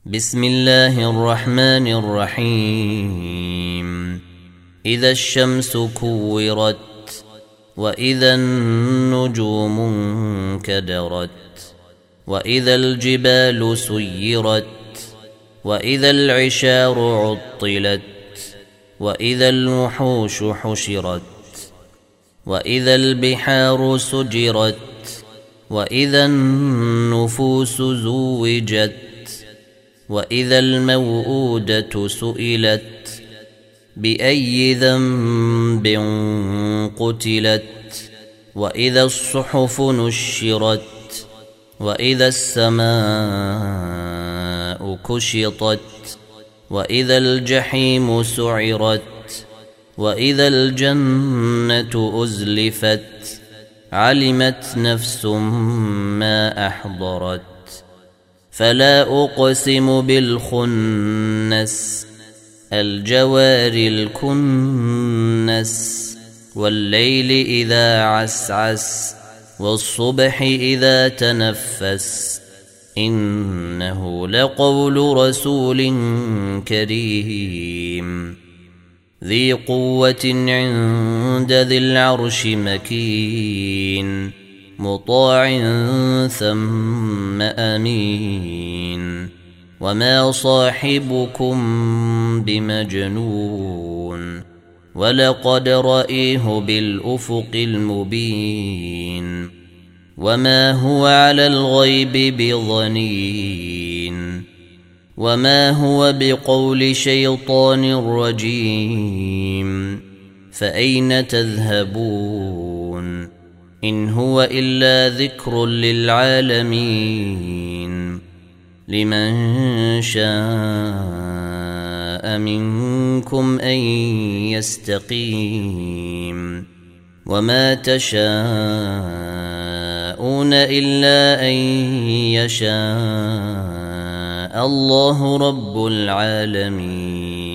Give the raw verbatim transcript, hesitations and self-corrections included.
بسم الله الرحمن الرحيم إذا الشمس كورت وإذا النجوم انكدرت وإذا الجبال سيرت وإذا العشار عطلت وإذا الوحوش حشرت وإذا البحار سجرت وإذا النفوس زوجت وإذا الموءودة سئلت بأي ذنب قتلت وإذا الصحف نشرت وإذا السماء كشطت وإذا الجحيم سعرت وإذا الجنة أزلفت علمت نفس ما أحضرت فلا أقسم بالخنس الجوار الكنس والليل إذا عسعس والصبح إذا تنفس إنه لقول رسول كريم ذي قوة عند ذي العرش مكين مطاع ثم أمين وما صاحبكم بمجنون ولقد رأيه بالأفق المبين وما هو على الغيب بضنين وما هو بقول شيطان رجيم فأين تذهبون إن هو إلا ذكر للعالمين لمن شاء منكم أن يستقيم وما تشاءون إلا أن يشاء الله رب العالمين.